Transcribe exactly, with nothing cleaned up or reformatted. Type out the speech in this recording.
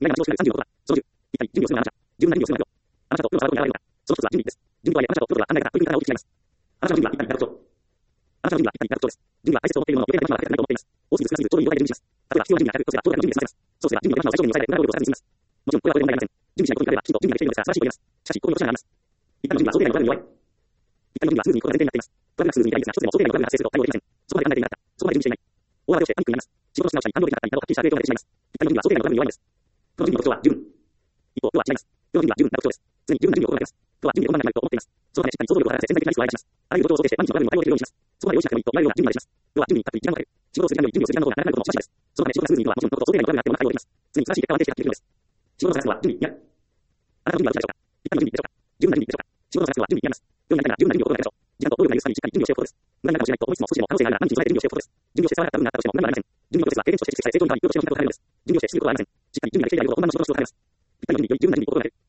意外な話をしないさんじゅうのことだ。そのじゅう。一体、準備をするのはあなた。自分が何をするのか。あなたとプロの差がどうに現れるのか。その一つは準備です。準備とはいえ、あなたとプロとは考え方、取り組み方をお聞きします。あなたの準備は一体何だろう。あなたの準備は一体何だろうです。準備は大切と思っているものを予定でできるまでやっていないと思っています。多すぎる少なすぎるちょうどいい状態で準備します。例えば必要な準備があるとすれば、長時間の準備が済ませます。そうすれば準備の手間を最小限に抑えて無駄労力をさせずに済みます。もちろん、これはこれで問題ありません。準備しないことになれば、きちんと準備ができているので素晴らしいと言えます。しかし、ここに落とし穴があります。一般の準備は想定外のトラブルに弱い。一般の準備はスムーズにいくことが前提になっています。トラブルがスムーズにいかないんですが、一つでも想定外のトラブルが発生すると対応できません。そこまで考えていなかった。そこまで準備していない。大慌てをしてパニックになります。仕事のし直しに反応できなかったりなど、はっきりしたグレードが出てしまいます。一般の準備は想定外のトラブルに弱いのです。この準備の特徴は十分。一方、プロは違います。プロの準備は十分な特徴です。常に十分な準備を行っています。プロは準備で困難なると思っています。そのためしっかり想像力を働かせ、潜在的なリスクを洗い出します。あらゆる状況を想定して、パニックのトラブルにも対応できるようにします。そこまで用意しなくてもいいと言われるような準備までします。プロは準備にたっぷり時間をかける。仕事をする時間より準備をする時間の方が長くなることもしばしばです。そのため仕事がスムーズにいくのはもちろんのこと、想定外のトラブルになっても対応できます。常に正しい結果を安定してやっていけるのです。仕事を探すのは準備になる。あなたの準備はどちらでしょうか。一般の準備でしょうか。十分な準備でしょうか。仕事を探すのは準備になります。世になりたいなら十分な準備を心がけましょう。時間と労力が許す限りしっかり準備をしておくことです。無駄になるかもしれないと思いつつも少しでも可能性があるなら何日に備えて準備をしておくことです。準備をして伝わらなかった部分があったとしても無駄になりません。準備のプロセスは経験値として蓄積され成長に変わり、プロとしての人と変わるのです。準備をして進むことはありません。しっかり準備ができていないことを本番の仕事として考えます。一般の準備より十分な準備を心がける。